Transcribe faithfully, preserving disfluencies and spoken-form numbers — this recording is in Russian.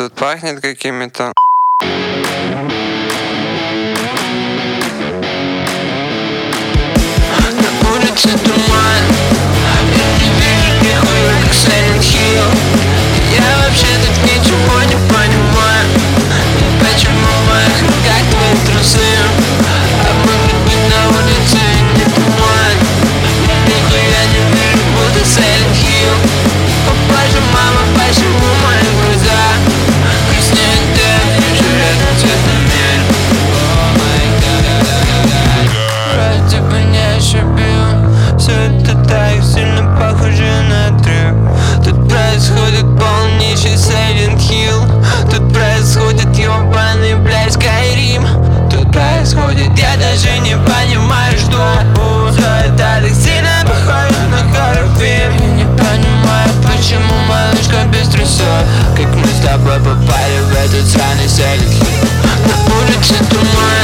тут пахнет какими-то... На улице туман, я не вижу нихуя, как Silent Hill. Я вообще тут ничего не понимаю. И почему в моих руках твои трусы? А может быть на улице не туман? Нихуя не вижу, будто Silent Hill. Попозже, мама, почему мои глаза краснеют, да, живет на цветном мире? Вроде бы не ошибил, все это так сильно похоже на отрыв. Тут происходит полнейший Silent Hill. Тут происходит ёбаный, блядь, Skyrim. Тут происходит, я даже не понимаю, что все это так сильно похоже на хоррор-фильм. Я не понимаю, почему малышка без трусов, как мы с тобой попали в этот сраный Silent Hill. На улице туман.